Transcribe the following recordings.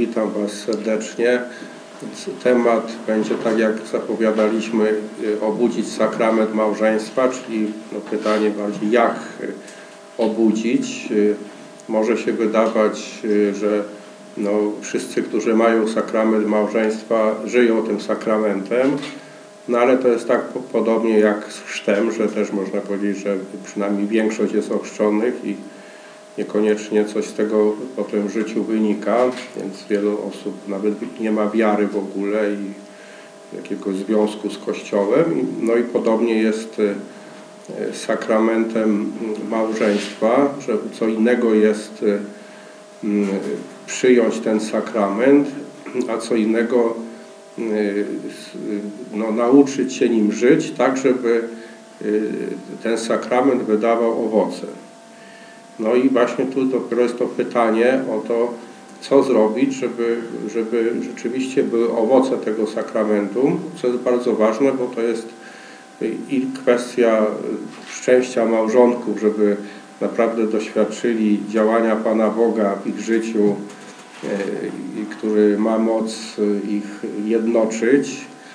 Witam Was serdecznie. Temat będzie, tak jak zapowiadaliśmy, obudzić sakrament małżeństwa, czyli pytanie bardziej jak obudzić. Może się wydawać, że wszyscy, którzy mają sakrament małżeństwa, żyją tym sakramentem, ale to jest tak podobnie jak z chrztem, że też można powiedzieć, że przynajmniej większość jest ochrzczonych i niekoniecznie coś z tego potem w życiu wynika, więc wielu osób nawet nie ma wiary w ogóle i jakiegoś związku z Kościołem. No i podobnie jest z sakramentem małżeństwa, że co innego jest przyjąć ten sakrament, a co innego nauczyć się nim żyć, tak żeby ten sakrament wydawał owoce. No i właśnie tu dopiero jest to pytanie o to, co zrobić, żeby rzeczywiście były owoce tego sakramentu, co jest bardzo ważne, bo to jest i kwestia szczęścia małżonków, żeby naprawdę doświadczyli działania Pana Boga w ich życiu, który ma moc ich jednoczyć,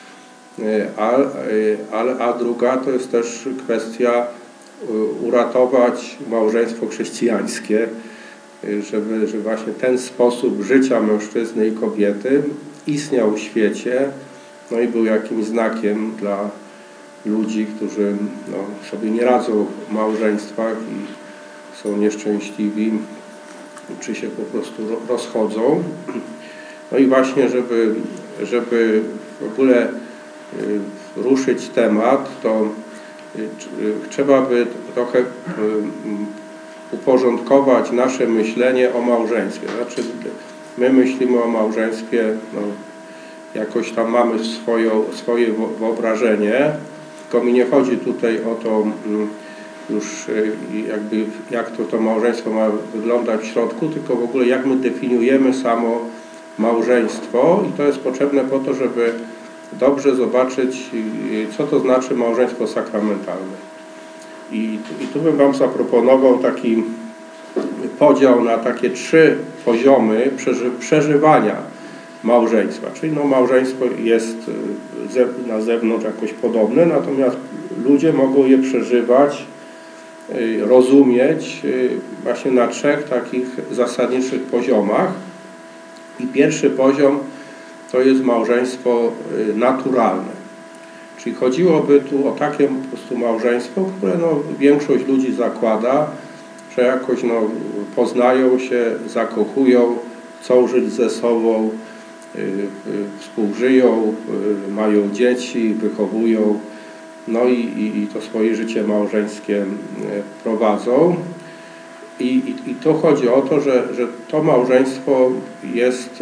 a druga to jest też kwestia uratować małżeństwo chrześcijańskie, żeby właśnie ten sposób życia mężczyzny i kobiety istniał w świecie, no i był jakimś znakiem dla ludzi, którzy sobie nie radzą w małżeństwach i są nieszczęśliwi, czy się po prostu rozchodzą. No i właśnie, żeby w ogóle ruszyć temat, to trzeba by trochę uporządkować nasze myślenie o małżeństwie. Znaczy, my myślimy o małżeństwie, jakoś tam mamy swoje wyobrażenie, tylko mi nie chodzi tutaj o to już jakby jak to małżeństwo ma wyglądać w środku, tylko w ogóle jak my definiujemy samo małżeństwo i to jest potrzebne po to, żeby dobrze zobaczyć, co to znaczy małżeństwo sakramentalne. I tu bym Wam zaproponował taki podział na takie 3 poziomy przeżywania małżeństwa. Czyli małżeństwo jest na zewnątrz jakoś podobne, natomiast ludzie mogą je przeżywać, rozumieć właśnie na 3 takich zasadniczych poziomach. I pierwszy poziom to jest małżeństwo naturalne. Czyli chodziłoby tu o takie po prostu małżeństwo, które większość ludzi zakłada, że jakoś poznają się, zakochują, chcą żyć ze sobą, współżyją, mają dzieci, wychowują, i to swoje życie małżeńskie prowadzą. I to chodzi o to, że to małżeństwo jest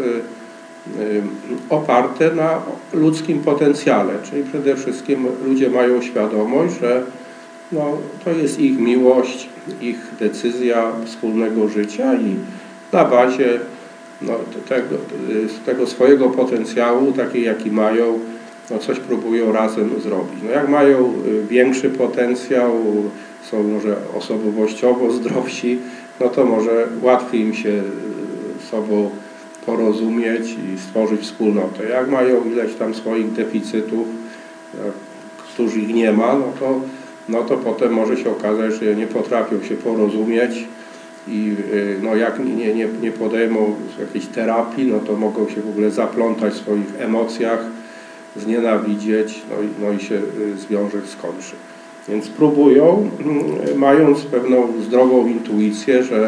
oparte na ludzkim potencjale, czyli przede wszystkim ludzie mają świadomość, że to jest ich miłość, ich decyzja wspólnego życia i na bazie tego swojego potencjału, takiej jaki mają, coś próbują razem zrobić. Jak mają większy potencjał, są może osobowościowo zdrowsi, to może łatwiej im się sobą porozumieć i stworzyć wspólnotę. Jak mają ileś tam swoich deficytów, którzy ich nie ma, to potem może się okazać, że nie potrafią się porozumieć i jak nie podejmą jakiejś terapii, to mogą się w ogóle zaplątać w swoich emocjach, znienawidzieć, i się związek skończy. Więc próbują, mając pewną zdrową intuicję, że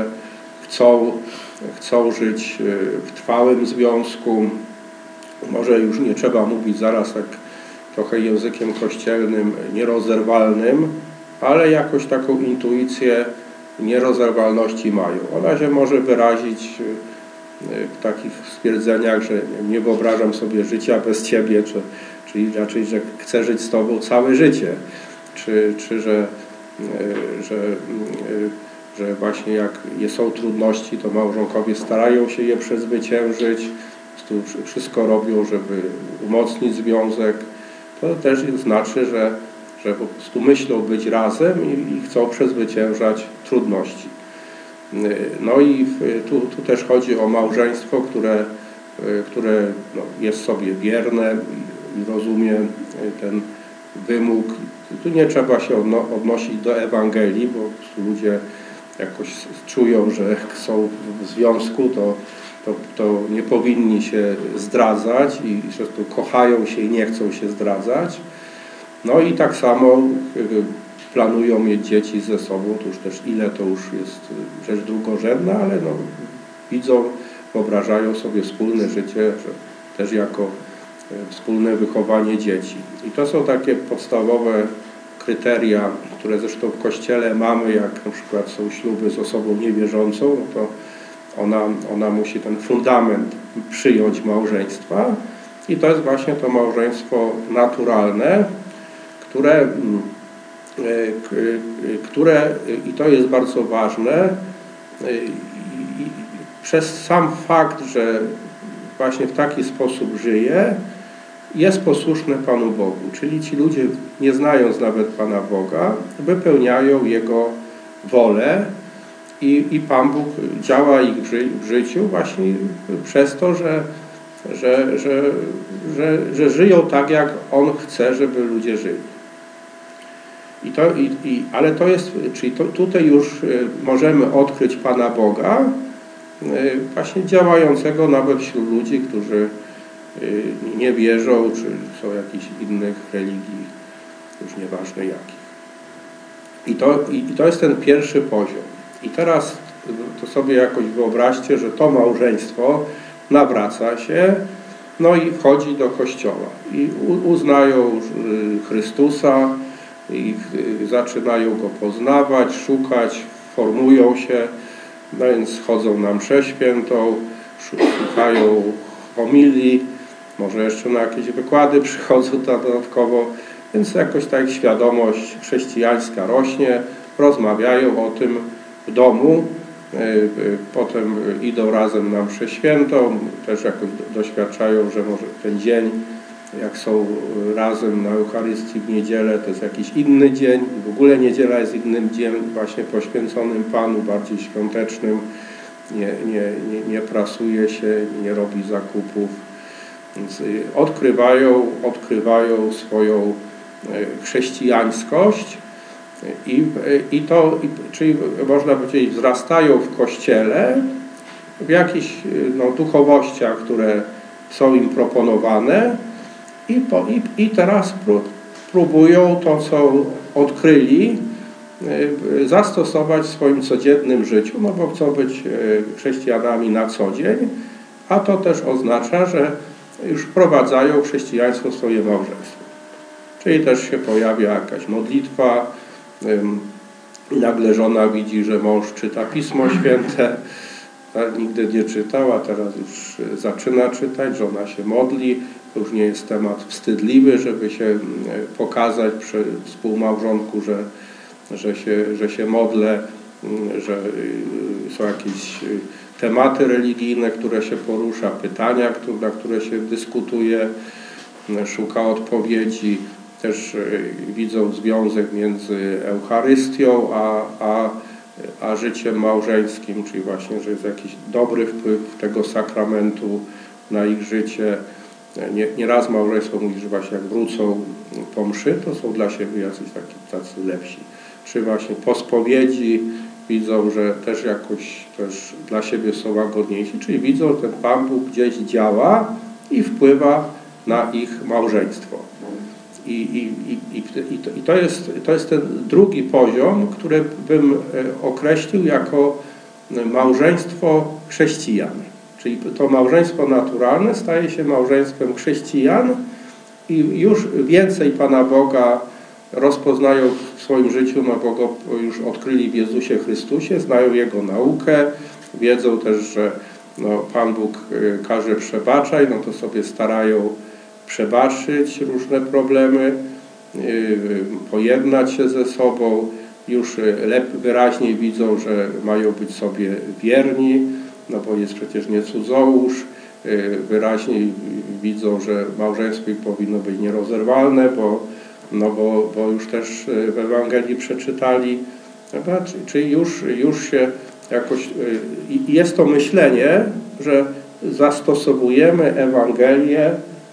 chcą żyć w trwałym związku. Może już nie trzeba mówić zaraz tak trochę językiem kościelnym, nierozerwalnym, ale taką intuicję nierozerwalności mają. Ona się może wyrazić w takich stwierdzeniach, że nie wyobrażam sobie życia bez Ciebie, czyli raczej, że chcę żyć z Tobą całe życie, czy że właśnie jak są trudności, to małżonkowie starają się je przezwyciężyć, wszystko robią, żeby umocnić związek. To też znaczy, że po prostu myślą być razem i chcą przezwyciężać trudności. I tu też chodzi o małżeństwo, które które jest sobie wierne i rozumie ten wymóg. Tu nie trzeba się odnosić do Ewangelii, bo ludzie jakoś czują, że są w związku, to nie powinni się zdradzać i zresztą kochają się i nie chcą się zdradzać. No i tak samo planują mieć dzieci ze sobą, to już też to już jest rzecz drugorzędna, ale widzą, wyobrażają sobie wspólne życie, że też jako wspólne wychowanie dzieci. I to są takie podstawowe kryteria, które zresztą w Kościele mamy, jak na przykład są śluby z osobą niewierzącą, to ona musi ten fundament przyjąć małżeństwa i to jest właśnie to małżeństwo naturalne, które i to jest bardzo ważne, przez sam fakt, że właśnie w taki sposób żyje, jest posłuszny Panu Bogu. Czyli ci ludzie, nie znając nawet Pana Boga, wypełniają Jego wolę i Pan Bóg działa ich w życiu właśnie przez to, że żyją tak, jak On chce, żeby ludzie żyli. Ale to jest, czyli tutaj już możemy odkryć Pana Boga, właśnie działającego nawet wśród ludzi, którzy nie wierzą, czy są jakichś innych religii, już nieważne jakich. I to jest ten pierwszy poziom. I teraz to sobie jakoś wyobraźcie, że to małżeństwo nawraca się, i wchodzi do Kościoła. I uznają Chrystusa, i zaczynają Go poznawać, szukać, formują się, więc chodzą na mszę świętą, szukają homilii, może jeszcze na jakieś wykłady przychodzą dodatkowo, więc jakoś tak świadomość chrześcijańska rośnie, rozmawiają o tym w domu, potem idą razem na mszę świętą, też jakoś doświadczają, że może ten dzień, jak są razem na Eucharystii w niedzielę, to jest jakiś inny dzień, w ogóle niedziela jest innym dniem właśnie poświęconym Panu, bardziej świątecznym, nie prasuje się, nie robi zakupów, więc odkrywają swoją chrześcijańskość czyli można powiedzieć wzrastają w Kościele, w jakichś duchowościach, które są im proponowane i teraz próbują to, co odkryli, zastosować w swoim codziennym życiu, bo chcą być chrześcijanami na co dzień, a to też oznacza, że już wprowadzają chrześcijaństwo w swoje małżeństwo. Czyli też się pojawia jakaś modlitwa, nagle żona widzi, że mąż czyta Pismo Święte, nigdy nie czytała, teraz już zaczyna czytać, żona się modli, to już nie jest temat wstydliwy, żeby się pokazać przy współmałżonku, że się modlę, że są jakieś tematy religijne, które się porusza, pytania, na które się dyskutuje, szuka odpowiedzi. Też widzą związek między Eucharystią a życiem małżeńskim, czyli właśnie, że jest jakiś dobry wpływ tego sakramentu na ich życie. Nieraz małżeństwo mówi, że właśnie jak wrócą po mszy, to są dla siebie jacyś tacy lepsi. Czy właśnie po spowiedzi widzą, że też jakoś też dla siebie są łagodniejsi, czyli widzą, że ten Pan Bóg gdzieś działa i wpływa na ich małżeństwo. I to jest ten drugi poziom, który bym określił jako małżeństwo chrześcijan. Czyli to małżeństwo naturalne staje się małżeństwem chrześcijan i już więcej Pana Boga rozpoznają w swoim życiu, bo Go już odkryli w Jezusie Chrystusie, znają Jego naukę, wiedzą też, że Pan Bóg każe przebaczaj, to sobie starają przebaczyć różne problemy, pojednać się ze sobą, już wyraźniej widzą, że mają być sobie wierni, bo jest przecież nie cudzołóż, wyraźniej widzą, że małżeństwo ich powinno być nierozerwalne, bo już też w Ewangelii przeczytali, czyli już się jakoś, jest to myślenie, że zastosowujemy Ewangelię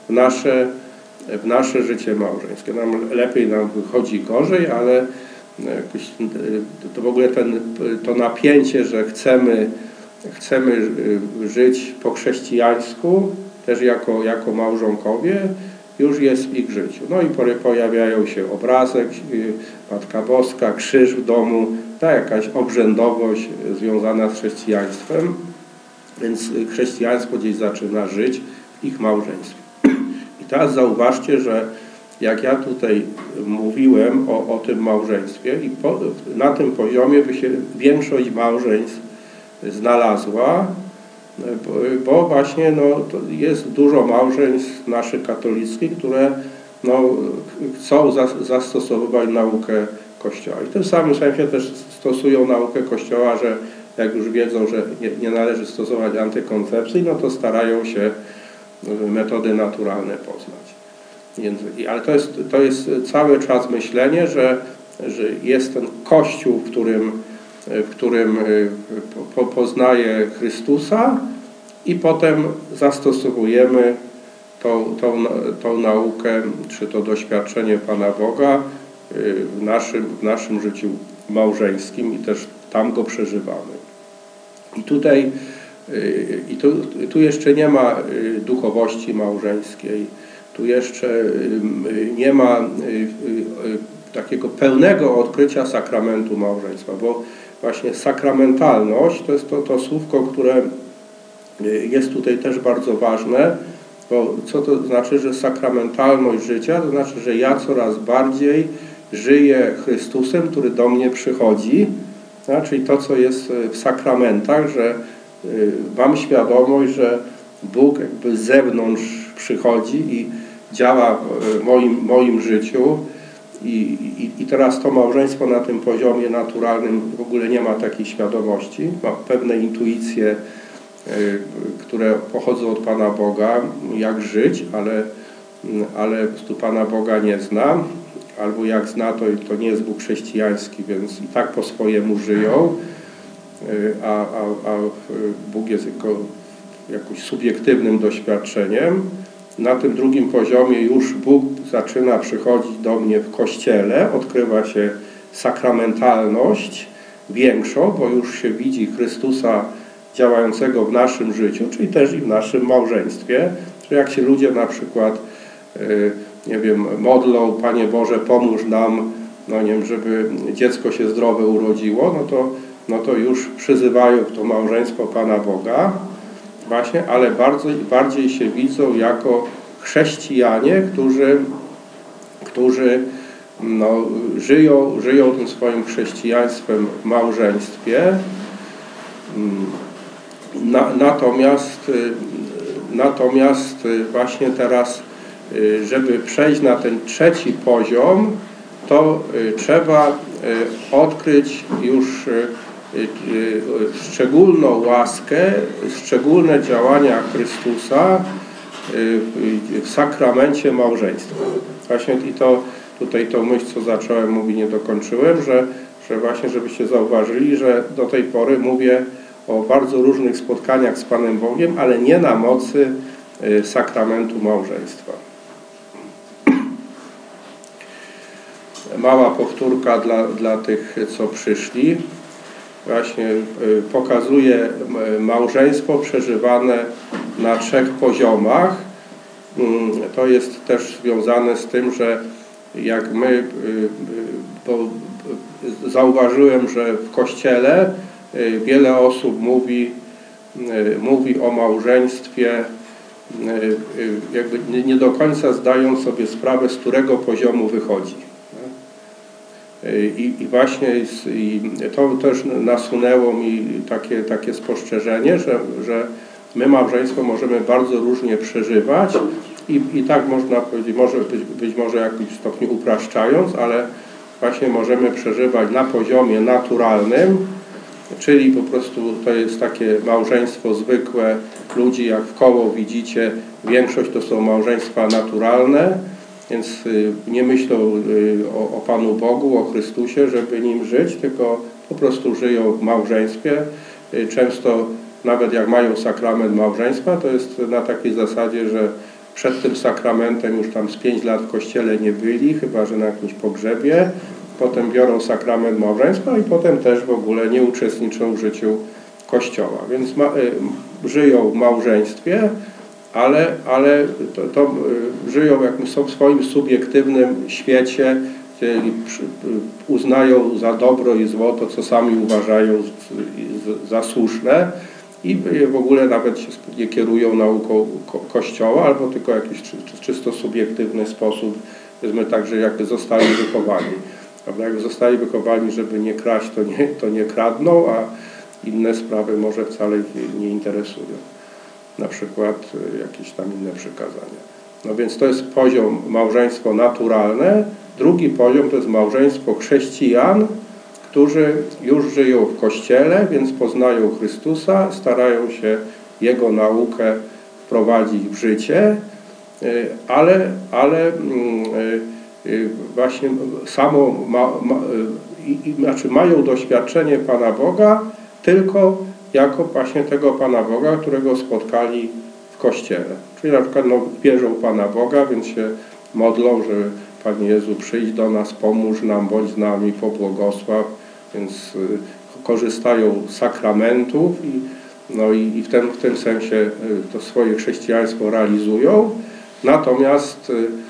w nasze życie małżeńskie. Lepiej nam wychodzi, gorzej, ale jakoś, to w ogóle to napięcie, że chcemy żyć po chrześcijańsku, też jako małżonkowie, już jest w ich życiu. No i pojawiają się obrazek, Matka Boska, krzyż w domu, jakaś obrzędowość związana z chrześcijaństwem, więc chrześcijaństwo gdzieś zaczyna żyć w ich małżeństwie. I teraz zauważcie, że jak ja tutaj mówiłem o tym małżeństwie i na tym poziomie by się większość małżeństw znalazła, bo właśnie to jest dużo małżeństw naszych katolickich, które chcą zastosowywać naukę Kościoła. I w tym samym sensie też stosują naukę Kościoła, że jak już wiedzą, że nie należy stosować antykoncepcji, to starają się metody naturalne poznać. Ale to jest cały czas myślenie, że jest ten Kościół, w którym poznaje Chrystusa i potem zastosowujemy tą naukę, czy to doświadczenie Pana Boga w naszym życiu małżeńskim i też tam go przeżywamy. I tu jeszcze nie ma duchowości małżeńskiej, tu jeszcze nie ma takiego pełnego odkrycia sakramentu małżeństwa, bo właśnie sakramentalność to jest to słówko, które jest tutaj też bardzo ważne, bo co to znaczy, że sakramentalność życia? To znaczy, że ja coraz bardziej żyję Chrystusem, który do mnie przychodzi, czyli to, co jest w sakramentach, że mam świadomość, że Bóg jakby z zewnątrz przychodzi i działa w moim życiu i teraz to małżeństwo na tym poziomie naturalnym w ogóle nie ma takiej świadomości, ma pewne intuicje, które pochodzą od Pana Boga, jak żyć, ale po prostu Pana Boga nie zna, albo jak zna, to nie jest Bóg chrześcijański, więc i tak po swojemu żyją, a Bóg jest jakoś subiektywnym doświadczeniem. Na tym drugim poziomie już Bóg zaczyna przychodzić do mnie w Kościele, odkrywa się sakramentalność większą, bo już się widzi Chrystusa działającego w naszym życiu, czyli też i w naszym małżeństwie. Czyli jak się ludzie na przykład, modlą, Panie Boże, pomóż nam, żeby dziecko się zdrowe urodziło, to już przyzywają w to małżeństwo Pana Boga, właśnie, ale bardziej się widzą jako chrześcijanie, którzy żyją tym swoim chrześcijaństwem w małżeństwie. Natomiast właśnie teraz, żeby przejść na ten trzeci poziom, to trzeba odkryć już szczególną łaskę, szczególne działania Chrystusa w sakramencie małżeństwa. Właśnie i tutaj tą myśl, co zacząłem mówić, nie dokończyłem, że właśnie, żebyście zauważyli, że do tej pory mówię o bardzo różnych spotkaniach z Panem Bogiem, ale nie na mocy sakramentu małżeństwa. Mała powtórka dla tych, co przyszli. Właśnie pokazuje małżeństwo przeżywane na 3 poziomach. To jest też związane z tym, że jak my, bo zauważyłem, że w Kościele wiele osób mówi o małżeństwie, jakby nie do końca zdając sobie sprawę, z którego poziomu wychodzi. I właśnie to też nasunęło mi takie spostrzeżenie, że my małżeństwo możemy bardzo różnie przeżywać i tak można powiedzieć, być może w jakimś stopniu upraszczając, ale właśnie możemy przeżywać na poziomie naturalnym, czyli po prostu to jest takie małżeństwo zwykłe ludzi, jak w koło widzicie, większość to są małżeństwa naturalne, więc nie myślą o Panu Bogu, o Chrystusie, żeby nim żyć, tylko po prostu żyją w małżeństwie. Często nawet jak mają sakrament małżeństwa, to jest na takiej zasadzie, że przed tym sakramentem już tam z 5 lat w kościele nie byli, chyba że na jakimś pogrzebie. Potem biorą sakrament małżeństwa i potem też w ogóle nie uczestniczą w życiu Kościoła. Więc żyją w małżeństwie, ale żyją w jakimś swoim subiektywnym świecie, gdzie uznają za dobro i zło to, co sami uważają za słuszne i w ogóle nawet się nie kierują nauką Kościoła, albo tylko w jakiś czysto subiektywny sposób, powiedzmy tak, że jakby zostali wychowani. Prawda? Jak zostali wychowani, żeby nie kraść, to nie kradną, a inne sprawy może wcale ich nie interesują. Na przykład jakieś tam inne przykazania. No więc to jest poziom małżeństwo naturalne. Drugi poziom to jest małżeństwo chrześcijan, którzy już żyją w Kościele, więc poznają Chrystusa, starają się Jego naukę wprowadzić w życie, ale właśnie znaczy mają doświadczenie Pana Boga tylko jako właśnie tego Pana Boga, którego spotkali w Kościele. Czyli na przykład wierzą w Pana Boga, więc się modlą, że Panie Jezu, przyjdź do nas, pomóż nam, bądź z nami, pobłogosław, więc korzystają z sakramentów i w tym sensie to swoje chrześcijaństwo realizują. Natomiast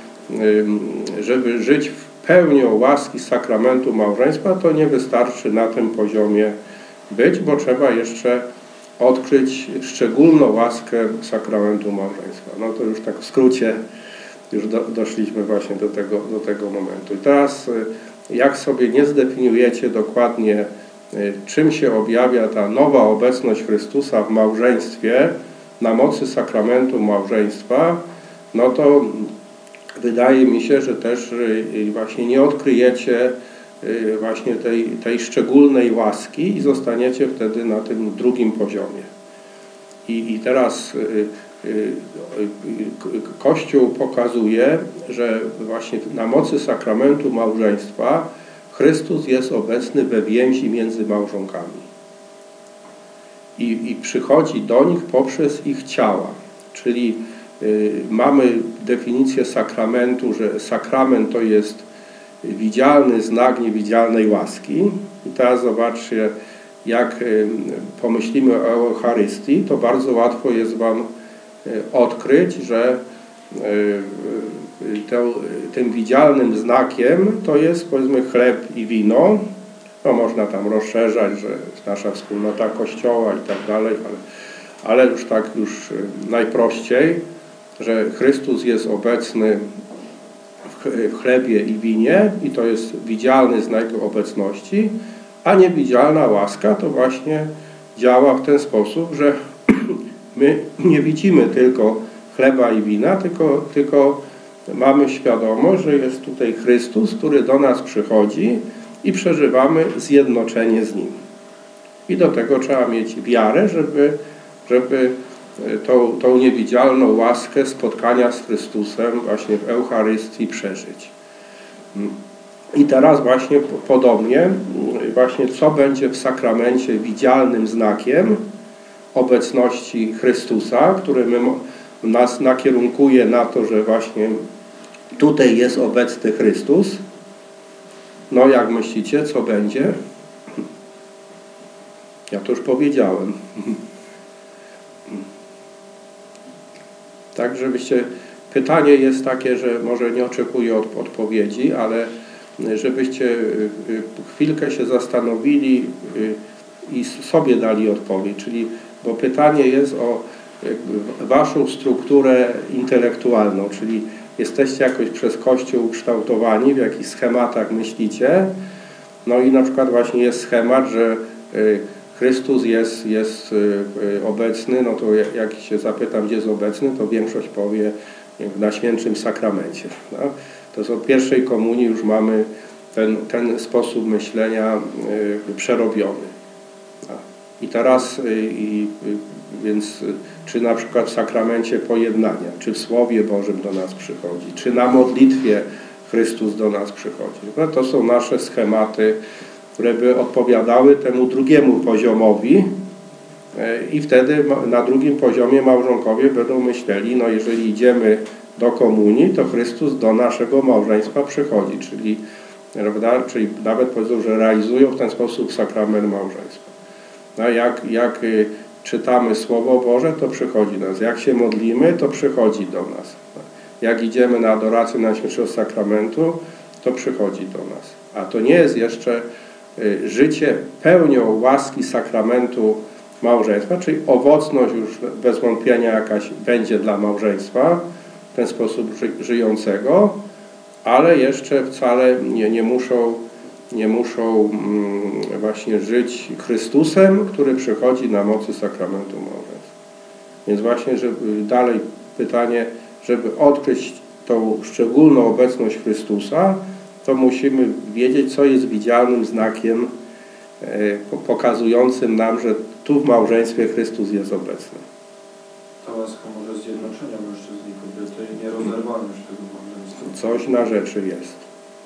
żeby żyć w pełnią łaski sakramentu małżeństwa, to nie wystarczy na tym poziomie być, bo trzeba jeszcze odkryć szczególną łaskę sakramentu małżeństwa. No to już tak w skrócie już doszliśmy właśnie do tego momentu. I teraz jak sobie nie zdefiniujecie dokładnie, czym się objawia ta nowa obecność Chrystusa w małżeństwie na mocy sakramentu małżeństwa, no to wydaje mi się, że też właśnie nie odkryjecie właśnie tej szczególnej łaski i zostaniecie wtedy na tym drugim poziomie. I teraz Kościół pokazuje, że właśnie na mocy sakramentu małżeństwa Chrystus jest obecny we więzi między małżonkami. I przychodzi do nich poprzez ich ciała. Czyli mamy definicję sakramentu, że sakrament to jest widzialny znak niewidzialnej łaski. I teraz zobaczcie, jak pomyślimy o Eucharystii, to bardzo łatwo jest Wam odkryć, że tym widzialnym znakiem to jest, powiedzmy, chleb i wino. No, można tam rozszerzać, że nasza wspólnota Kościoła i tak dalej, ale już tak najprościej, że Chrystus jest obecny w chlebie i winie i to jest widzialny znak obecności, a niewidzialna łaska to właśnie działa w ten sposób, że my nie widzimy tylko chleba i wina, tylko mamy świadomość, że jest tutaj Chrystus, który do nas przychodzi i przeżywamy zjednoczenie z Nim. I do tego trzeba mieć wiarę, żeby tą niewidzialną łaskę spotkania z Chrystusem właśnie w Eucharystii przeżyć. I teraz właśnie podobnie, właśnie co będzie w sakramencie widzialnym znakiem obecności Chrystusa, który nas nakierunkuje na to, że właśnie tutaj jest obecny Chrystus. No jak myślicie, co będzie? Ja to już powiedziałem. Tak, żebyście... Pytanie jest takie, że może nie oczekuję odpowiedzi, ale żebyście chwilkę się zastanowili i sobie dali odpowiedź. Czyli, bo pytanie jest o waszą strukturę intelektualną, czyli jesteście jakoś przez Kościół ukształtowani, w jakichś schematach myślicie. No i na przykład właśnie jest schemat, że Chrystus jest obecny, no to jak się zapytam, gdzie jest obecny, to większość powie na Świętym Sakramencie. No? To jest od pierwszej komunii już mamy ten sposób myślenia przerobiony. No. I teraz, więc czy na przykład w Sakramencie Pojednania, czy w Słowie Bożym do nas przychodzi, czy na modlitwie Chrystus do nas przychodzi. No, to są nasze schematy, które by odpowiadały temu drugiemu poziomowi, I wtedy na drugim poziomie małżonkowie będą myśleli, no jeżeli idziemy do komunii, to Chrystus do naszego małżeństwa przychodzi, czyli nawet powiedzą, że realizują w ten sposób sakrament małżeństwa. No jak czytamy Słowo Boże, to przychodzi do nas. Jak się modlimy, to przychodzi do nas. Jak idziemy na adorację Najświętszego Sakramentu, to przychodzi do nas. A to nie jest jeszcze życie pełnią łaski sakramentu małżeństwa, czyli owocność już bez wątpienia jakaś będzie dla małżeństwa w ten sposób żyjącego, ale jeszcze wcale nie muszą właśnie żyć Chrystusem, który przychodzi na mocy sakramentu małżeństwa. Więc właśnie, żeby dalej pytanie, żeby odkryć tą szczególną obecność Chrystusa, to musimy wiedzieć, co jest widzialnym znakiem pokazującym nam, że tu w małżeństwie Chrystus jest obecny. Ta łaska może zjednoczenia mężczyzny i kobiety i nierozerwalność tego małżeństwa. Coś na rzeczy jest.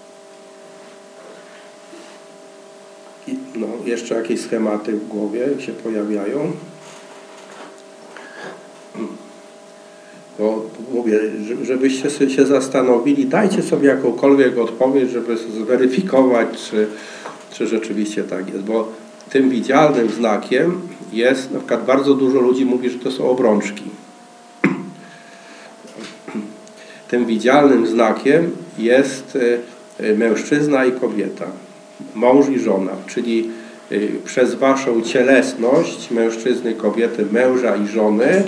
I jeszcze jakieś schematy w głowie się pojawiają. Bo mówię, żebyście się zastanowili, dajcie sobie jakąkolwiek odpowiedź, żeby zweryfikować, czy rzeczywiście tak jest. Bo tym widzialnym znakiem jest, na przykład bardzo dużo ludzi mówi, że to są obrączki. Tym widzialnym znakiem jest mężczyzna i kobieta, mąż i żona, czyli przez waszą cielesność, mężczyzny, kobiety, męża i żony,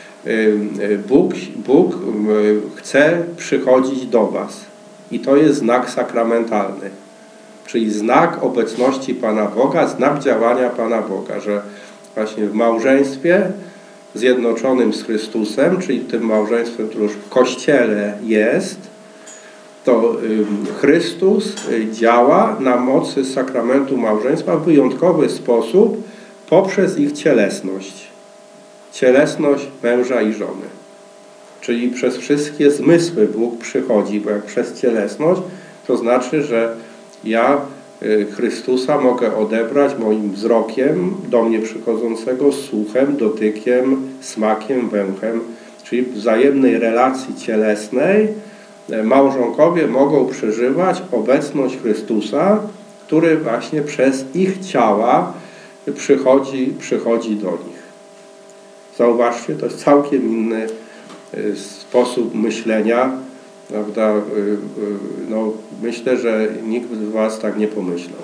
Bóg chce przychodzić do was. I to jest znak sakramentalny. Czyli znak obecności Pana Boga, znak działania Pana Boga, że właśnie w małżeństwie zjednoczonym z Chrystusem, czyli tym małżeństwem, które już w Kościele jest, to Chrystus działa na mocy sakramentu małżeństwa w wyjątkowy sposób poprzez ich cielesność. Cielesność męża i żony. Czyli przez wszystkie zmysły Bóg przychodzi, bo jak przez cielesność, to znaczy, że ja Chrystusa mogę odebrać moim wzrokiem do mnie przychodzącego, słuchem, dotykiem, smakiem, węchem, czyli w wzajemnej relacji cielesnej małżonkowie mogą przeżywać obecność Chrystusa, który właśnie przez ich ciała przychodzi do nich. Zauważcie, to jest całkiem inny sposób myślenia, prawda? No, myślę, że nikt z was tak nie pomyślał.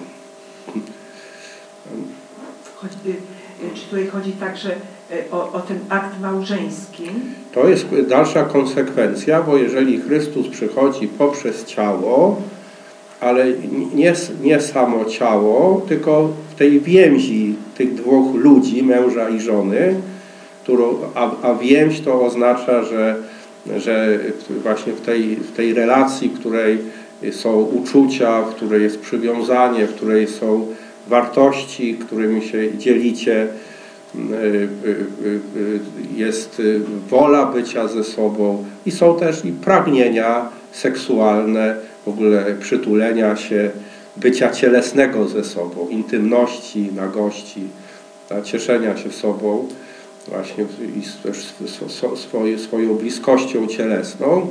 Czy tutaj chodzi także o ten akt małżeński? To jest dalsza konsekwencja, bo jeżeli Chrystus przychodzi poprzez ciało, ale nie samo ciało, tylko w tej więzi tych dwóch ludzi, męża i żony, a więź to oznacza, że właśnie w tej relacji, w której są uczucia, w której jest przywiązanie, w której są wartości, którymi się dzielicie, jest wola bycia ze sobą i są też i pragnienia seksualne, w ogóle przytulenia się, bycia cielesnego ze sobą, intymności, nagości, cieszenia się sobą właśnie i też swoją bliskością cielesną,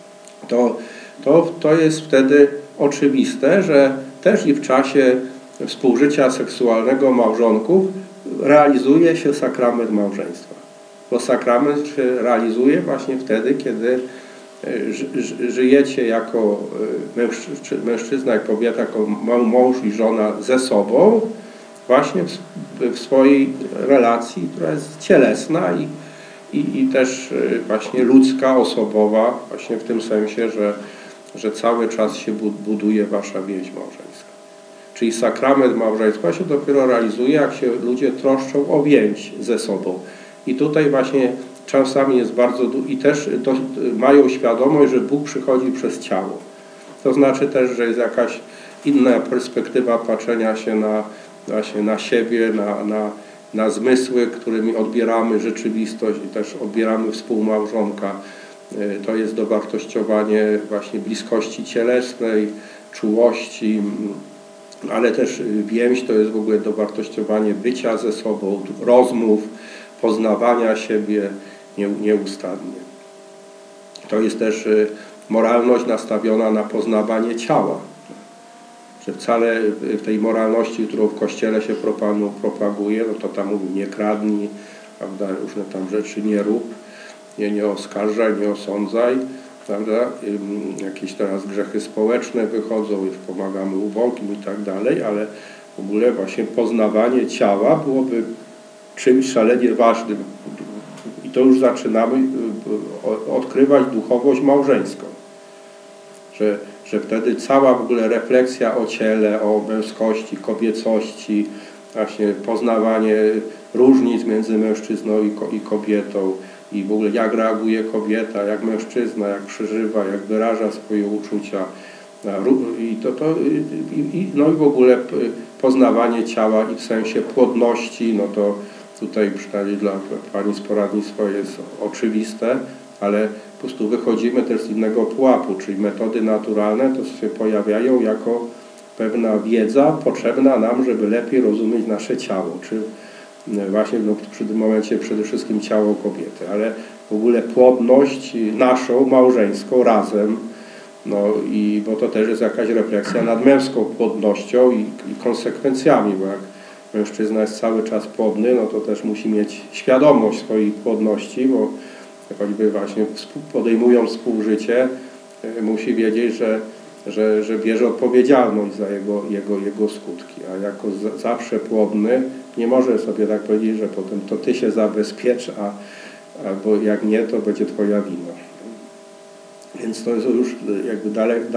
to jest wtedy oczywiste, że też i w czasie współżycia seksualnego małżonków realizuje się sakrament małżeństwa. Bo sakrament się realizuje właśnie wtedy, kiedy żyjecie jako mężczyzna i kobieta, jako mąż i żona ze sobą, właśnie w swojej relacji, która jest cielesna i też właśnie ludzka, osobowa, właśnie w tym sensie, że cały czas się buduje wasza więź małżeńska. Czyli sakrament małżeństwa się dopiero realizuje, jak się ludzie troszczą o więź ze sobą. I tutaj właśnie czasami jest bardzo i też mają świadomość, że Bóg przychodzi przez ciało. To znaczy też, że jest jakaś inna perspektywa patrzenia się właśnie na siebie, na zmysły, którymi odbieramy rzeczywistość i też odbieramy współmałżonka. To jest dowartościowanie właśnie bliskości cielesnej, czułości, ale też więź to jest w ogóle dowartościowanie bycia ze sobą, rozmów, poznawania siebie nieustannie. To jest też moralność nastawiona na poznawanie ciała. Że wcale w tej moralności, którą w Kościele się propaguje, no to tam mówi nie kradnij, prawda, różne tam rzeczy nie rób, nie oskarżaj, nie osądzaj, prawda, jakieś teraz grzechy społeczne wychodzą, już pomagamy ubogim i tak dalej, ale w ogóle właśnie poznawanie ciała byłoby czymś szalenie ważnym. I to już zaczynamy odkrywać duchowość małżeńską. Że wtedy cała w ogóle refleksja o ciele, o męskości, kobiecości, właśnie poznawanie różnic między mężczyzną i kobietą i w ogóle jak reaguje kobieta, jak mężczyzna, jak przeżywa, jak wyraża swoje uczucia. No i w ogóle poznawanie ciała i w sensie płodności, no to tutaj przynajmniej dla Pani z poradnictwa jest oczywiste, ale po prostu wychodzimy też z innego pułapu, czyli metody naturalne to się pojawiają jako pewna wiedza potrzebna nam, żeby lepiej rozumieć nasze ciało, czy właśnie w tym momencie przede wszystkim ciało kobiety, ale w ogóle płodność naszą, małżeńską, razem, no i bo to też jest jakaś refleksja nad męską płodnością i konsekwencjami, bo jak mężczyzna jest cały czas płodny, no to też musi mieć świadomość swojej płodności, bo choćby właśnie podejmując współżycie, musi wiedzieć, że bierze odpowiedzialność za jego skutki, a jako zawsze płodny nie może sobie tak powiedzieć, że potem to ty się zabezpiecz, albo jak nie, to będzie twoja wina. Więc to są już jakby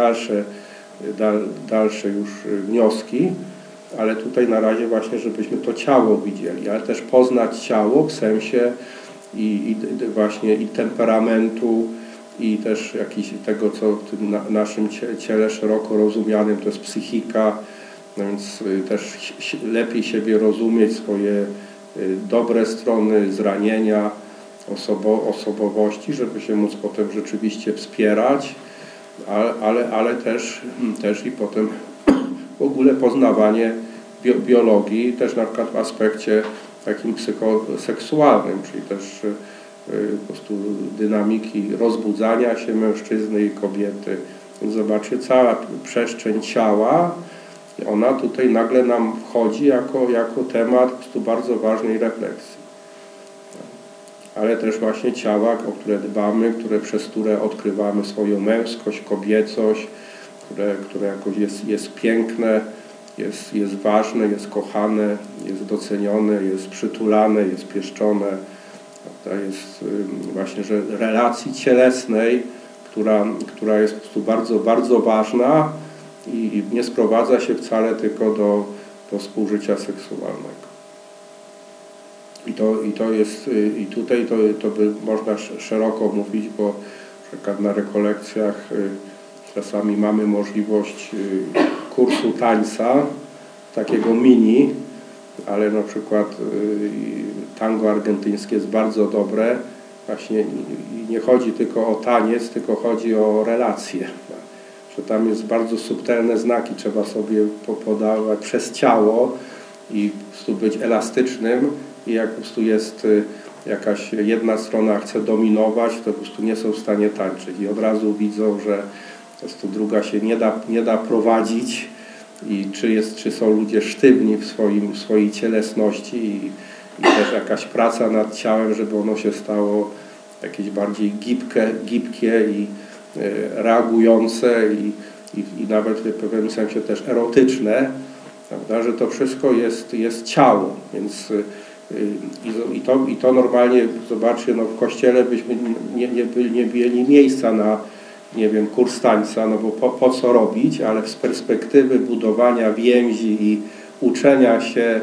dalsze już wnioski, ale tutaj na razie właśnie, żebyśmy to ciało widzieli, ale też poznać ciało w sensie właśnie i temperamentu, i też jakiś tego, co w tym naszym ciele szeroko rozumianym, to jest psychika, no więc też lepiej siebie rozumieć, swoje dobre strony, zranienia, osobowości, żeby się móc potem rzeczywiście wspierać, ale też i potem w ogóle poznawanie biologii, też na przykład w aspekcie takim psychoseksualnym, czyli też po prostu dynamiki rozbudzania się mężczyzny i kobiety. Więc zobaczcie, cała przestrzeń ciała, ona tutaj nagle nam wchodzi jako temat po prostu bardzo ważnej refleksji. Ale też właśnie ciała, o które dbamy, przez które odkrywamy swoją męskość, kobiecość, które jakoś jest piękne, jest ważne, jest kochane, jest docenione, jest przytulane, jest pieszczone. To jest właśnie, że relacji cielesnej, która jest po prostu bardzo, bardzo ważna i nie sprowadza się wcale tylko do współżycia seksualnego. I to jest, i tutaj to by można szeroko mówić, bo na przykład na rekolekcjach czasami mamy możliwość kursu tańca, takiego mini, ale na przykład tango argentyńskie jest bardzo dobre. Właśnie nie chodzi tylko o taniec, tylko chodzi o relacje. Że tam jest bardzo subtelne znaki, trzeba sobie podawać przez ciało i po prostu być elastycznym i jak po prostu jest jakaś jedna strona chce dominować, to po prostu nie są w stanie tańczyć i od razu widzą, że po prostu druga się nie da prowadzić i czy są ludzie sztywni w swojej cielesności i też jakaś praca nad ciałem, żeby ono się stało jakieś bardziej gibkie i reagujące i nawet w pewnym sensie też erotyczne, prawda, że to wszystko jest ciało, więc i to normalnie, zobaczcie, no w kościele byśmy nie mieli miejsca na, nie wiem, kurs tańca, no bo po co robić, ale z perspektywy budowania więzi i uczenia się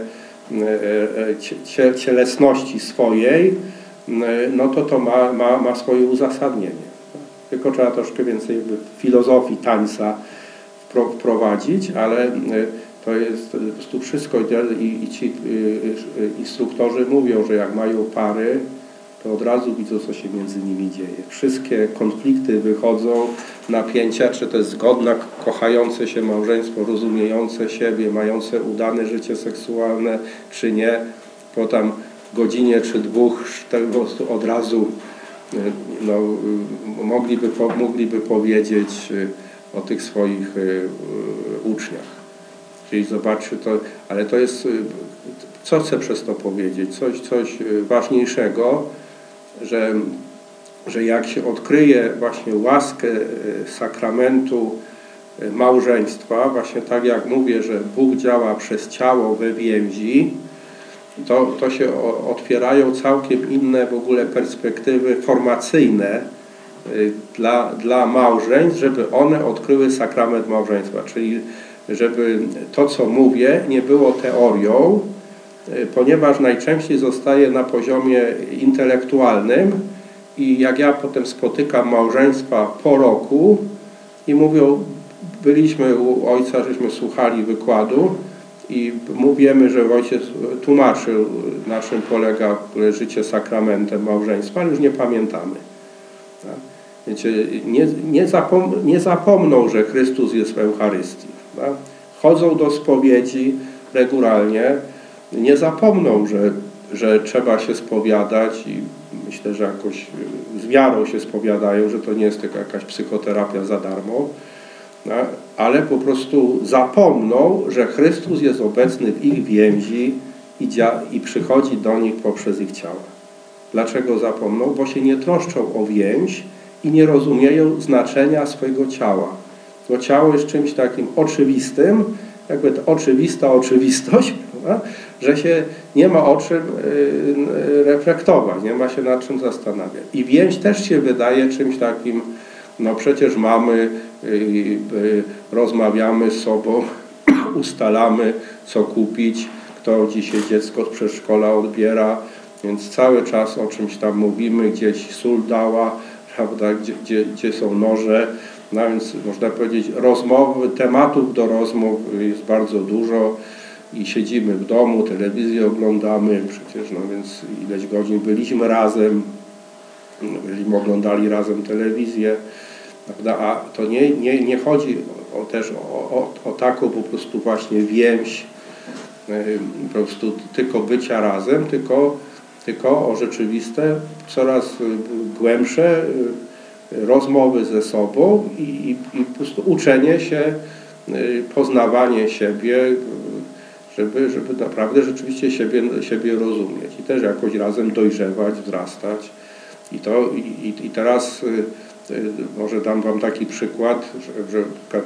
cielesności swojej, no to ma swoje uzasadnienie. Tylko trzeba troszkę więcej filozofii tańca wprowadzić, ale to jest po prostu wszystko i ci instruktorzy mówią, że jak mają pary, to od razu widzą, co się między nimi dzieje. Wszystkie konflikty wychodzą, napięcia, czy to jest zgodne, kochające się małżeństwo, rozumiejące siebie, mające udane życie seksualne, czy nie. Potem godzinie czy dwóch po prostu od razu no, mogliby powiedzieć o tych swoich uczniach. Czyli zobaczcie to, ale to jest, co chcę przez to powiedzieć? Coś ważniejszego, że jak się odkryje właśnie łaskę sakramentu małżeństwa, właśnie tak jak mówię, że Bóg działa przez ciało we więzi, to się otwierają całkiem inne w ogóle perspektywy formacyjne dla małżeństw, żeby one odkryły sakrament małżeństwa. Czyli żeby to, co mówię, nie było teorią, ponieważ najczęściej zostaje na poziomie intelektualnym i jak ja potem spotykam małżeństwa po roku i mówią, byliśmy u ojca, żeśmy słuchali wykładu i wiemy, że ojciec tłumaczył, na czym polega życie sakramentem małżeństwa, ale już nie pamiętamy. Tak? Wiecie, nie zapomną, że Chrystus jest w Eucharystii. Tak? Chodzą do spowiedzi regularnie, nie zapomną, że trzeba się spowiadać i myślę, że jakoś z wiarą się spowiadają, że to nie jest tylko jakaś psychoterapia za darmo, tak? Ale po prostu zapomną, że Chrystus jest obecny w ich więzi i przychodzi do nich poprzez ich ciało. Dlaczego zapomną? Bo się nie troszczą o więź i nie rozumieją znaczenia swojego ciała. Bo ciało jest czymś takim oczywistym, jakby to oczywista oczywistość, prawda? Że się nie ma o czym reflektować, nie ma się nad czym zastanawiać. I więź też się wydaje czymś takim, no przecież mamy, rozmawiamy z sobą, ustalamy, co kupić, kto dzisiaj dziecko z przedszkola odbiera, więc cały czas o czymś tam mówimy, gdzieś sól dała, prawda, gdzie są noże. No więc można powiedzieć, tematów do rozmów jest bardzo dużo i siedzimy w domu, telewizję oglądamy, przecież no więc ileś godzin byliśmy razem, byliśmy oglądali razem telewizję, prawda? A to nie chodzi też o taką po prostu właśnie więź, po prostu tylko bycia razem, tylko o rzeczywiste, coraz głębsze rozmowy ze sobą i po prostu uczenie się, poznawanie siebie, żeby naprawdę rzeczywiście siebie rozumieć i też jakoś razem dojrzewać, wzrastać. I teraz może dam wam taki przykład, że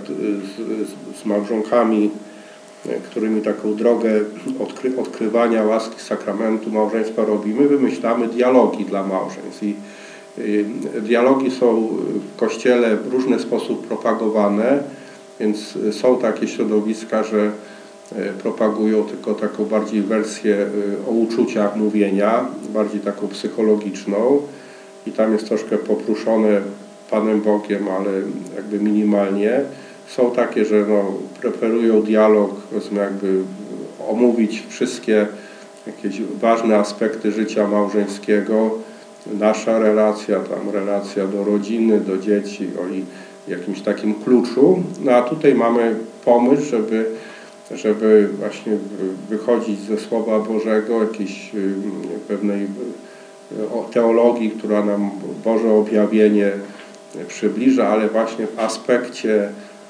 z małżonkami, którymi taką drogę odkrywania łaski sakramentu małżeństwa robimy, wymyślamy dialogi dla małżeństw. I dialogi są w Kościele w różny sposób propagowane, więc są takie środowiska, że propagują tylko taką bardziej wersję o uczuciach mówienia, bardziej taką psychologiczną i tam jest troszkę popruszone Panem Bogiem, ale jakby minimalnie. Są takie, że preferują dialog, powiedzmy jakby omówić wszystkie jakieś ważne aspekty życia małżeńskiego, nasza relacja, tam relacja do rodziny, do dzieci, o jakimś takim kluczu. No a tutaj mamy pomysł, żeby właśnie wychodzić ze Słowa Bożego, jakiejś pewnej teologii, która nam Boże objawienie przybliża, ale właśnie w aspekcie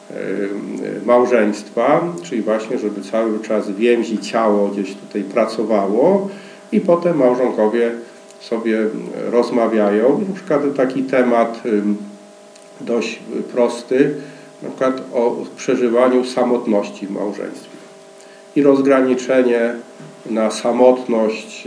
małżeństwa, czyli właśnie, żeby cały czas więzi ciało gdzieś tutaj pracowało i potem małżonkowie sobie rozmawiają. Na przykład taki temat dość prosty, na przykład o przeżywaniu samotności w małżeństwie i rozgraniczenie na samotność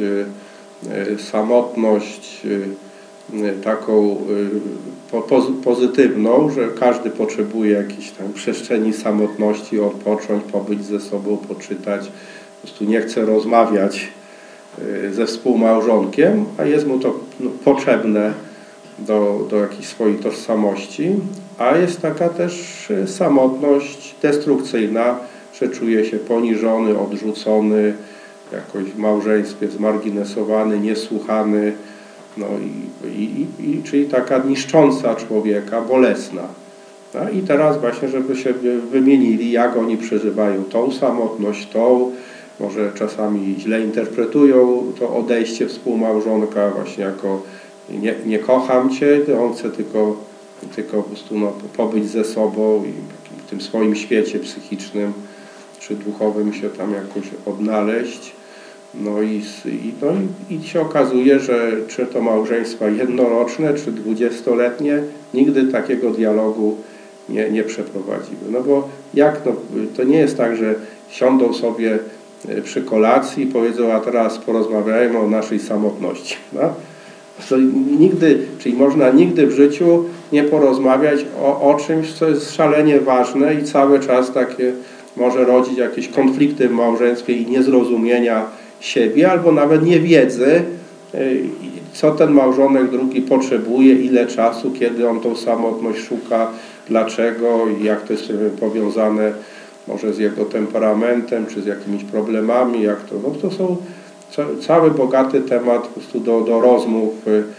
taką pozytywną, że każdy potrzebuje jakiejś tam przestrzeni samotności, odpocząć, pobyć ze sobą, poczytać, po prostu nie chce rozmawiać ze współmałżonkiem, a jest mu to potrzebne do jakiejś swojej tożsamości, a jest taka też samotność destrukcyjna, że czuje się poniżony, odrzucony, jakoś w małżeństwie zmarginesowany, niesłuchany, no czyli taka niszcząca człowieka, bolesna. No i teraz właśnie, żeby się wymienili, jak oni przeżywają tą samotność, może czasami źle interpretują to odejście współmałżonka właśnie jako nie kocham Cię, on chce tylko po prostu pobyć ze sobą i w tym swoim świecie psychicznym czy duchowym się tam jakoś odnaleźć. No i się okazuje, że czy to małżeństwa jednoroczne, czy 20-letnie, nigdy takiego dialogu nie przeprowadziły. No bo to nie jest tak, że siądą sobie przy kolacji i powiedzą, a teraz porozmawiajmy o naszej samotności. No? To czyli można nigdy w życiu nie porozmawiać o czymś, co jest szalenie ważne i cały czas takie może rodzić jakieś konflikty w małżeństwie i niezrozumienia siebie, albo nawet niewiedzy, co ten małżonek drugi potrzebuje, ile czasu, kiedy on tą samotność szuka, dlaczego i jak to jest powiązane może z jego temperamentem, czy z jakimiś problemami, to są cały bogaty temat po prostu do rozmów,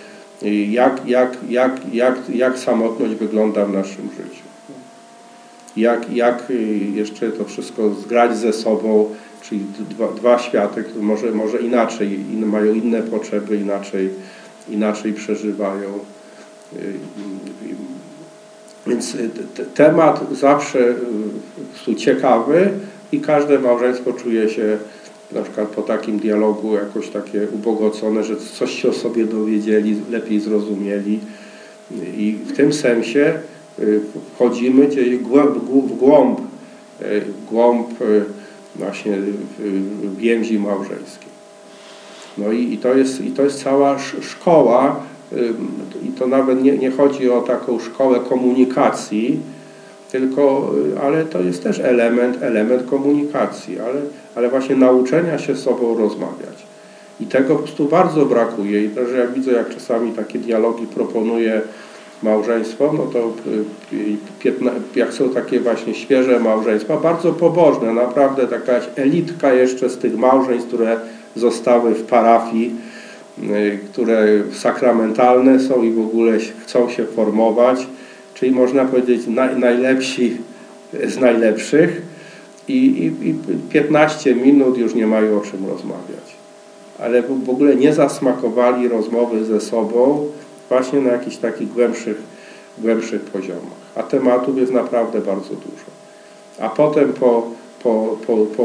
jak samotność wygląda w naszym życiu. Jak jeszcze to wszystko zgrać ze sobą, czyli dwa światy, które może inaczej, mają inne potrzeby, inaczej przeżywają. Więc temat zawsze ciekawy i każde małżeństwo czuje się na przykład po takim dialogu jakoś takie ubogacone, że coś się o sobie dowiedzieli, lepiej zrozumieli i w tym sensie wchodzimy gdzieś w głąb właśnie więzi małżeńskiej. No i to jest cała szkoła, i to nawet nie chodzi o taką szkołę komunikacji, ale to jest też element komunikacji, ale właśnie nauczenia się z sobą rozmawiać. I tego po prostu bardzo brakuje. I też jak widzę, jak czasami takie dialogi proponuje małżeństwo, no to jak są takie właśnie świeże małżeństwa, bardzo pobożne, naprawdę taka elitka jeszcze z tych małżeństw, które zostały w parafii, które sakramentalne są i w ogóle chcą się formować, czyli można powiedzieć najlepsi z najlepszych i 15 minut już nie mają o czym rozmawiać. Ale w ogóle nie zasmakowali rozmowy ze sobą właśnie na jakichś takich głębszych poziomach. A tematów jest naprawdę bardzo dużo. A potem po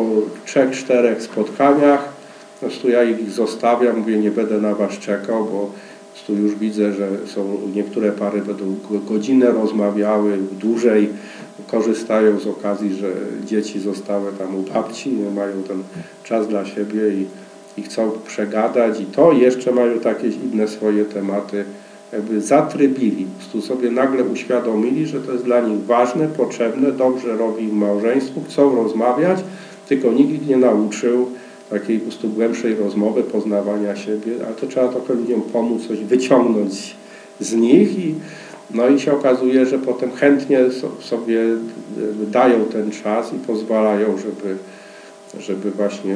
3-4 spotkaniach po prostu ja ich zostawiam, mówię, nie będę na Was czekał, bo tu już widzę, że niektóre pary będą godzinę rozmawiały, dłużej korzystają z okazji, że dzieci zostały tam u babci, mają ten czas dla siebie i chcą przegadać i to jeszcze mają takie inne swoje tematy, jakby zatrybili, po prostu sobie nagle uświadomili, że to jest dla nich ważne, potrzebne, dobrze robi im małżeństwu, chcą rozmawiać, tylko nikt ich nie nauczył takiej po prostu głębszej rozmowy, poznawania siebie, ale to trzeba trochę ludziom pomóc, coś wyciągnąć z nich i się okazuje, że potem chętnie sobie dają ten czas i pozwalają, żeby właśnie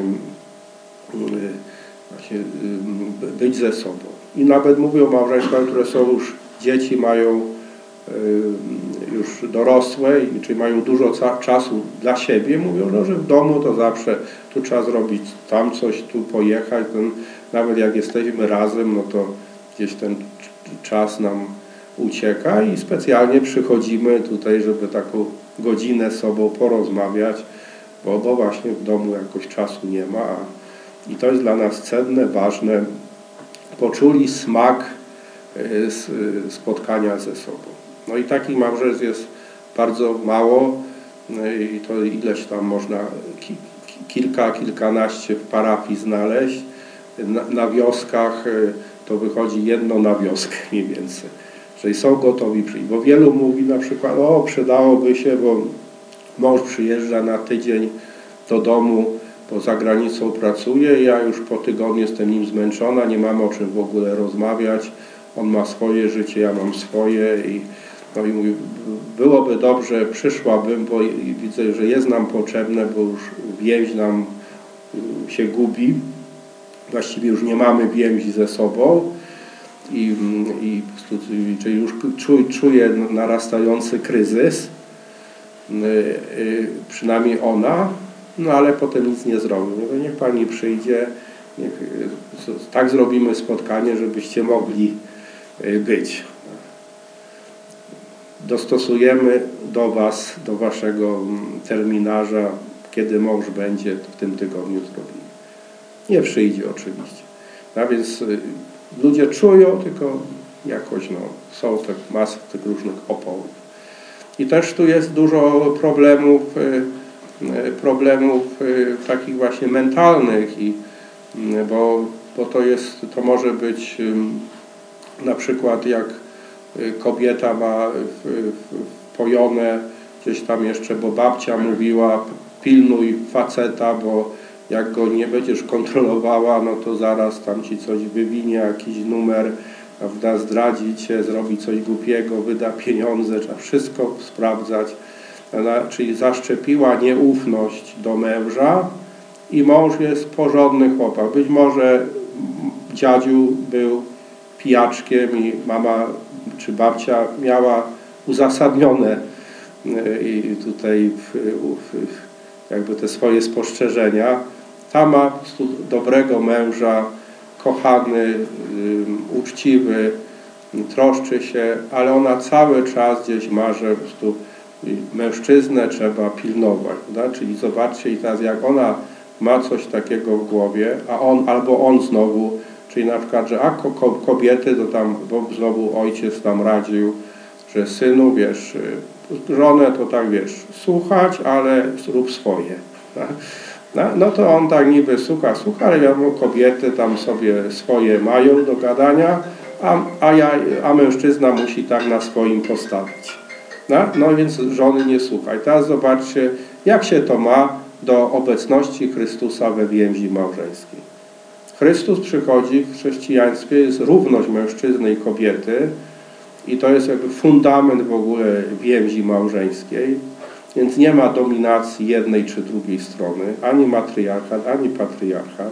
być ze sobą. I nawet mówię o małżeństwach, które są już, dzieci mają już dorosłe, czyli mają dużo czasu dla siebie, mówią, że w domu to zawsze tu trzeba zrobić tam coś, tu pojechać, nawet jak jesteśmy razem, no to gdzieś ten czas nam ucieka i specjalnie przychodzimy tutaj, żeby taką godzinę z sobą porozmawiać, bo właśnie w domu jakoś czasu nie ma i to jest dla nas cenne, ważne. Poczuli smak spotkania ze sobą. No i takich małżeństw jest bardzo mało i to ileś tam można kilkanaście w parafii znaleźć. Na wioskach to wychodzi jedno na wioskę mniej więcej. Czyli są gotowi przyjść. Bo wielu mówi na przykład, przydałoby się, bo mąż przyjeżdża na tydzień do domu, bo za granicą pracuje, ja już po tygodniu jestem nim zmęczona, nie mamy o czym w ogóle rozmawiać, on ma swoje życie, ja mam swoje i mówi, byłoby dobrze, przyszłabym, bo widzę, że jest nam potrzebne, bo już więź nam się gubi, właściwie już nie mamy więzi ze sobą czyli już czuję narastający kryzys, przynajmniej ona. no ale potem nic nie zrobił. No, niech Pani przyjdzie, tak zrobimy spotkanie, żebyście mogli być. Dostosujemy do Was, do Waszego terminarza, kiedy mąż będzie, to w tym tygodniu zrobimy. Nie przyjdzie oczywiście. A więc ludzie czują, tylko jakoś są te masy tych różnych oporów. I też tu jest dużo problemów takich właśnie mentalnych, bo to może być na przykład jak kobieta ma wpojone gdzieś tam jeszcze, bo babcia mówiła, pilnuj faceta, bo jak go nie będziesz kontrolowała, no to zaraz tam ci coś wywinie, jakiś numer, prawda, zdradzi cię, zrobi coś głupiego, wyda pieniądze, trzeba wszystko sprawdzać. Czyli zaszczepiła nieufność do męża i mąż jest porządny chłopak. Być może dziadziu był pijaczkiem i mama czy babcia miała uzasadnione i tutaj jakby te swoje spostrzeżenia. Ta ma po prostu dobrego męża, kochany, uczciwy, troszczy się, ale ona cały czas gdzieś ma, że po prostu mężczyznę trzeba pilnować. Prawda? Czyli zobaczcie i teraz jak ona ma coś takiego w głowie, a on znowu, czyli na przykład, że kobiety to tam, bo znowu ojciec tam radził, że synu, wiesz, żonę to tak, wiesz, słuchać, ale rób swoje. Tak? No to on tak niby słucha, ale wiadomo, kobiety tam sobie swoje mają do gadania, a mężczyzna musi tak na swoim postawić. No więc żony nie słuchaj. Teraz zobaczcie, jak się to ma do obecności Chrystusa we więzi małżeńskiej. Chrystus przychodzi w chrześcijaństwie, jest równość mężczyzny i kobiety i to jest jakby fundament w ogóle więzi małżeńskiej, więc nie ma dominacji jednej czy drugiej strony, ani matriarchat, ani patriarchat.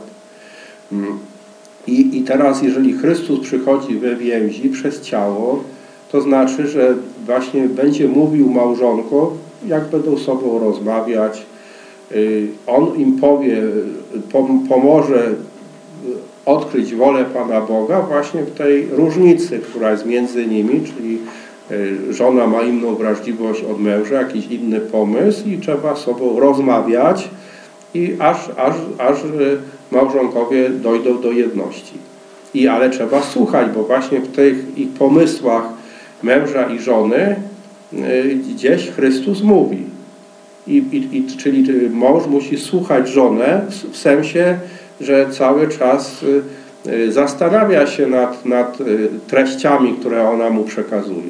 I teraz jeżeli Chrystus przychodzi we więzi przez ciało, to znaczy, że właśnie będzie mówił małżonkom, jak będą sobą rozmawiać. On im powie, pomoże odkryć wolę Pana Boga właśnie w tej różnicy, która jest między nimi, czyli żona ma inną wrażliwość od męża, jakiś inny pomysł i trzeba z sobą rozmawiać i aż małżonkowie dojdą do jedności. Ale trzeba słuchać, bo właśnie w tych ich pomysłach męża i żony gdzieś Chrystus mówi. Czyli mąż musi słuchać żonę w sensie, że cały czas zastanawia się nad treściami, które ona mu przekazuje.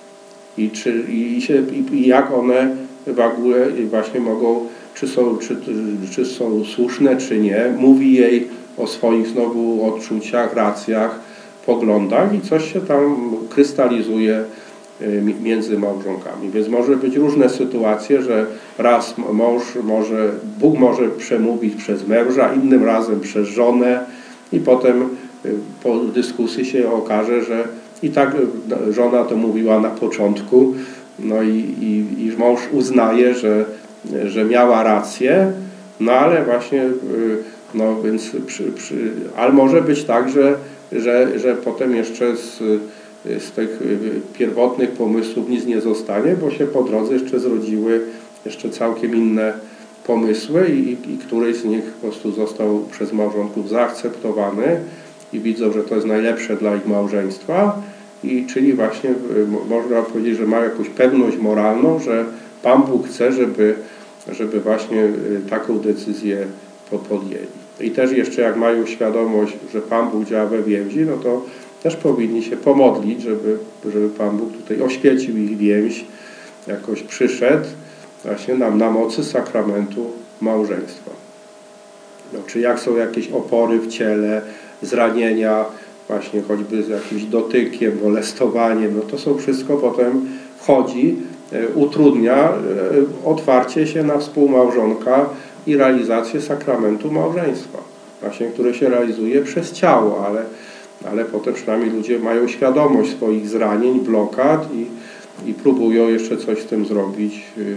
I jak one w ogóle właśnie mogą, czy są słuszne, czy nie. Mówi jej o swoich znowu odczuciach, racjach, poglądach i coś się tam krystalizuje między małżonkami. Więc może być różne sytuacje, że raz Bóg może przemówić przez męża, innym razem przez żonę i potem po dyskusji się okaże, że i tak żona to mówiła na początku, no i mąż uznaje, że miała rację, no ale właśnie, no więc ale może być tak, że potem jeszcze z tych pierwotnych pomysłów nic nie zostanie, bo się po drodze jeszcze zrodziły jeszcze całkiem inne pomysły i któryś z nich po prostu został przez małżonków zaakceptowany i widzą, że to jest najlepsze dla ich małżeństwa czyli właśnie można powiedzieć, że ma jakąś pewność moralną, że Pan Bóg chce, żeby właśnie taką decyzję podjęli. I też jeszcze jak mają świadomość, że Pan Bóg działa we więzi, no to też powinni się pomodlić, żeby Pan Bóg tutaj oświecił ich więź, jakoś przyszedł właśnie na mocy sakramentu małżeństwa. No, czy jak są jakieś opory w ciele, zranienia, właśnie choćby z jakimś dotykiem, molestowaniem, no to są wszystko potem wchodzi, utrudnia otwarcie się na współmałżonka i realizację sakramentu małżeństwa, właśnie które się realizuje przez ciało, ale potem przynajmniej ludzie mają świadomość swoich zranień, blokad i próbują jeszcze coś z tym zrobić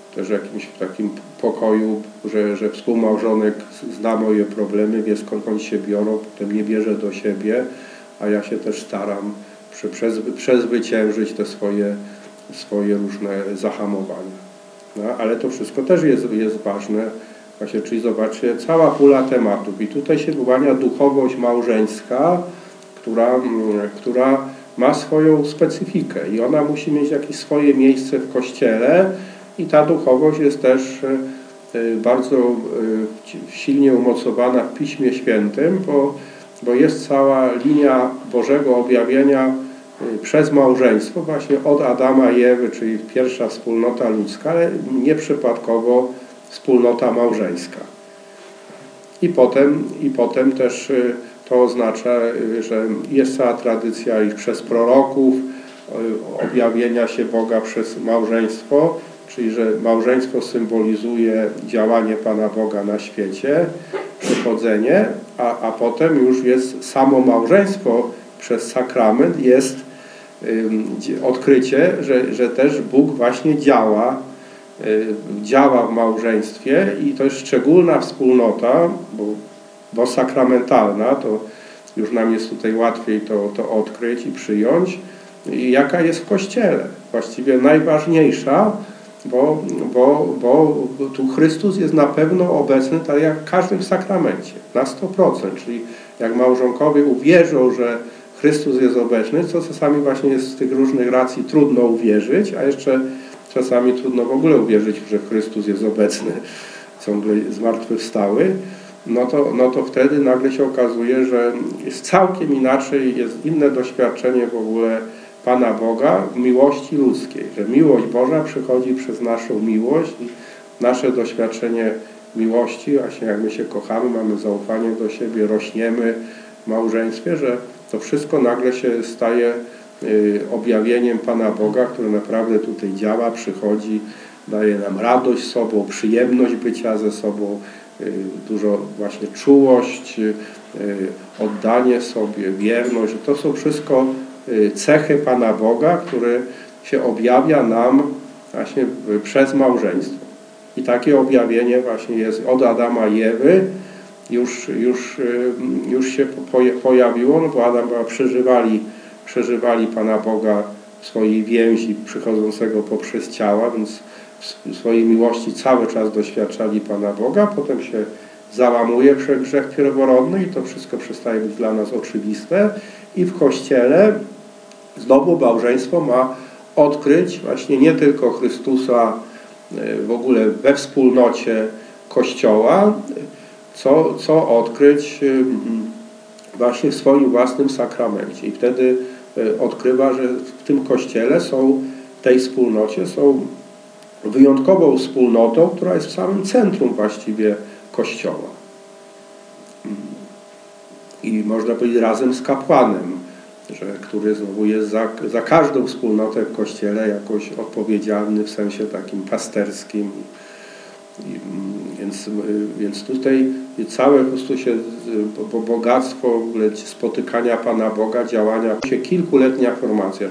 też jakimś takim pokoju, że współmałżonek zna moje problemy, wie skąd oni się biorą, potem nie bierze do siebie, a ja się też staram przezwyciężyć te swoje różne zahamowania. No, ale to wszystko też jest ważne. Właśnie, czyli zobaczcie, cała pula tematów. I tutaj się wyłania duchowość małżeńska, która ma swoją specyfikę i ona musi mieć jakieś swoje miejsce w Kościele i ta duchowość jest też bardzo silnie umocowana w Piśmie Świętym, bo jest cała linia Bożego objawienia przez małżeństwo, właśnie od Adama i Ewy, czyli pierwsza wspólnota ludzka, ale nieprzypadkowo wspólnota małżeńska. I potem też to oznacza, że jest cała tradycja i przez proroków objawienia się Boga przez małżeństwo, czyli że małżeństwo symbolizuje działanie Pana Boga na świecie, przychodzenie, a potem już jest samo małżeństwo przez sakrament, jest odkrycie, że też Bóg właśnie działa w małżeństwie i to jest szczególna wspólnota, bo sakramentalna, to już nam jest tutaj łatwiej to odkryć i przyjąć, i jaka jest w Kościele. Właściwie najważniejsza, bo tu Chrystus jest na pewno obecny, tak jak w każdym sakramencie, na 100%. Czyli jak małżonkowie uwierzą, że Chrystus jest obecny, co czasami właśnie jest z tych różnych racji trudno uwierzyć, a jeszcze czasami trudno w ogóle uwierzyć, że Chrystus jest obecny, ciągle zmartwychwstały, no to wtedy nagle się okazuje, że jest całkiem inaczej, jest inne doświadczenie w ogóle Pana Boga w miłości ludzkiej, że miłość Boża przychodzi przez naszą miłość i nasze doświadczenie miłości, właśnie jak my się kochamy, mamy zaufanie do siebie, rośniemy w małżeństwie, że to wszystko nagle się staje objawieniem Pana Boga, który naprawdę tutaj działa, przychodzi, daje nam radość sobą, przyjemność bycia ze sobą, dużo właśnie czułość, oddanie sobie, wierność. To są wszystko cechy Pana Boga, które się objawia nam właśnie przez małżeństwo. I takie objawienie właśnie jest od Adama i Ewy, już się pojawiło, no bo Adam i Ewa przeżywali Pana Boga w swojej więzi przychodzącego poprzez ciała, więc w swojej miłości cały czas doświadczali Pana Boga, potem się załamuje grzech pierworodny i to wszystko przestaje być dla nas oczywiste i w Kościele znowu małżeństwo ma odkryć właśnie nie tylko Chrystusa w ogóle we wspólnocie Kościoła, co odkryć właśnie w swoim własnym sakramencie. I wtedy odkrywa, że w tym Kościele w tej wspólnocie są wyjątkową wspólnotą, która jest w samym centrum właściwie Kościoła. I można powiedzieć razem z kapłanem, który znowu jest za każdą wspólnotę w Kościele jakoś odpowiedzialny w sensie takim pasterskim. Więc tutaj całe po prostu się bogactwo w ogóle spotykania Pana Boga, działania, kilkuletnia formacja.